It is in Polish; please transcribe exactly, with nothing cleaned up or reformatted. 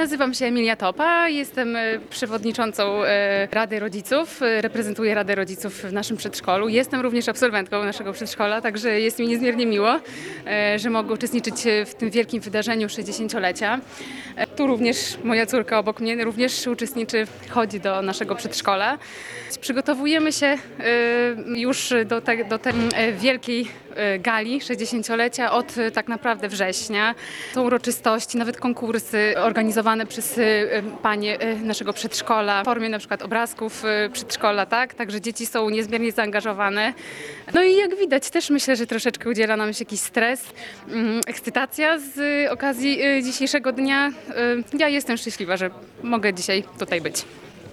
Nazywam się Emilia Topa, jestem e, przewodniczącą e, Rady Rodziców, e, reprezentuję Radę Rodziców w naszym przedszkolu. Jestem również absolwentką naszego przedszkola, także jest mi niezmiernie miło, e, że mogę uczestniczyć w tym wielkim wydarzeniu sześćdziesięciolecia. E, Tu również moja córka obok mnie również uczestniczy, chodzi do naszego przedszkola. Przygotowujemy się e, już do, te, do tej e, wielkiej e, gali sześćdziesięciolecia od e, tak naprawdę września. Są uroczystości, nawet konkursy organizowane przez e, panie e, naszego przedszkola w formie na przykład obrazków e, przedszkola, tak? Także dzieci są niezmiernie zaangażowane. No i jak widać też myślę, że troszeczkę udziela nam się jakiś stres, mm, ekscytacja z okazji e, dzisiejszego dnia. E, Ja jestem szczęśliwa, że mogę dzisiaj tutaj być.